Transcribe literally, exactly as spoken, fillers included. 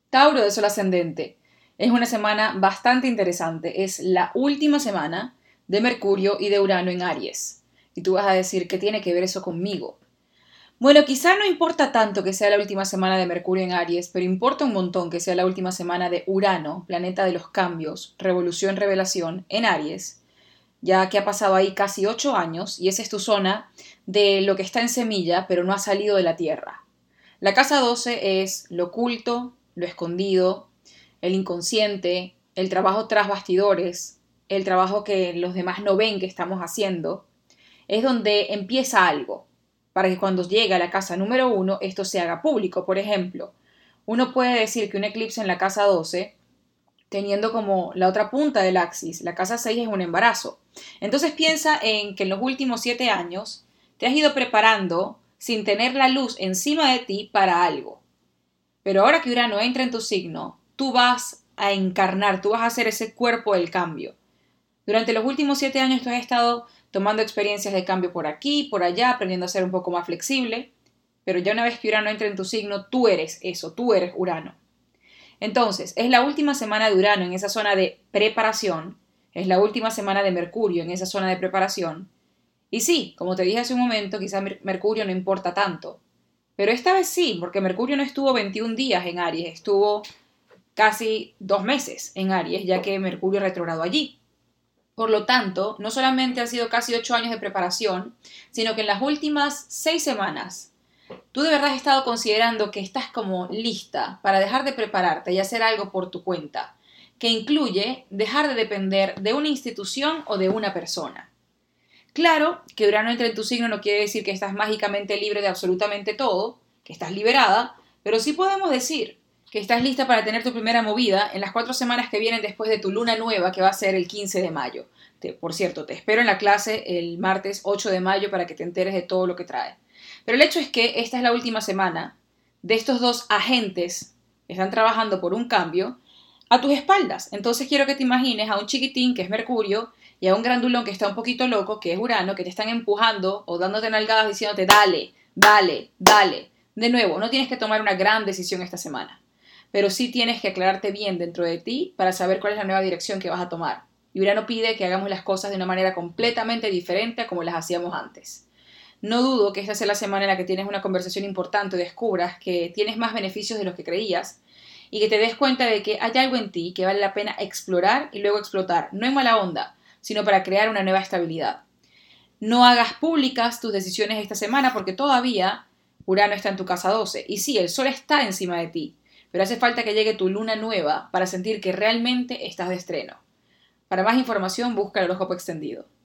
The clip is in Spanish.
Tauro de Sol ascendente. Es una semana bastante interesante. Es la última semana de Mercurio y de Urano en Aries. Y tú vas a decir, ¿qué tiene que ver eso conmigo? Bueno, quizá no importa tanto que sea la última semana de Mercurio en Aries, pero importa un montón que sea la última semana de Urano, planeta de los cambios, revolución, revelación, en Aries, ya que ha pasado ahí casi ocho años y esa es tu zona de lo que está en semilla, pero no ha salido de la Tierra. La casa doce es lo oculto, lo escondido, el inconsciente, el trabajo tras bastidores, el trabajo que los demás no ven que estamos haciendo. Es donde empieza algo, para que cuando llegue a la casa número uno esto se haga público. Por ejemplo, uno puede decir que un eclipse en la casa doce, teniendo como la otra punta del axis, la casa seis es un embarazo. Entonces piensa en que en los últimos siete años te has ido preparando sin tener la luz encima de ti para algo. Pero ahora que Urano entra en tu signo, tú vas a encarnar, tú vas a hacer ese cuerpo del cambio. Durante los últimos siete años tú has estado tomando experiencias de cambio por aquí, por allá, aprendiendo a ser un poco más flexible, pero ya una vez que Urano entra en tu signo, tú eres eso, tú eres Urano. Entonces, es la última semana de Urano en esa zona de preparación, es la última semana de Mercurio en esa zona de preparación, y sí, como te dije hace un momento, quizá Mercurio no importa tanto, pero esta vez sí, porque Mercurio no estuvo veintiún días en Aries, estuvo casi dos meses en Aries, ya que Mercurio retrogradó allí. Por lo tanto, no solamente han sido casi ocho años de preparación, sino que en las últimas seis semanas tú de verdad has estado considerando que estás como lista para dejar de prepararte y hacer algo por tu cuenta, que incluye dejar de depender de una institución o de una persona. Claro que Urano entre en tu signo no quiere decir que estás mágicamente libre de absolutamente todo, que estás liberada, pero sí podemos decir que estás lista para tener tu primera movida en las cuatro semanas que vienen después de tu luna nueva, que va a ser el quince de mayo. Te, por cierto, te espero en la clase el martes ocho de mayo para que te enteres de todo lo que trae. Pero el hecho es que esta es la última semana de estos dos agentes que están trabajando por un cambio a tus espaldas. Entonces quiero que te imagines a un chiquitín que es Mercurio y a un grandulón que está un poquito loco, que es Urano, que te están empujando o dándote nalgadas diciéndote dale, dale, dale. De nuevo, no tienes que tomar una gran decisión esta semana, pero sí tienes que aclararte bien dentro de ti para saber cuál es la nueva dirección que vas a tomar. Y Urano pide que hagamos las cosas de una manera completamente diferente a como las hacíamos antes. No dudo que esta sea la semana en la que tienes una conversación importante y descubras que tienes más beneficios de los que creías y que te des cuenta de que hay algo en ti que vale la pena explorar y luego explotar, no en mala onda, sino para crear una nueva estabilidad. No hagas públicas tus decisiones esta semana porque todavía Urano está en tu casa doce y sí, el Sol está encima de ti, pero hace falta que llegue tu luna nueva para sentir que realmente estás de estreno. Para más información busca el horóscopo extendido.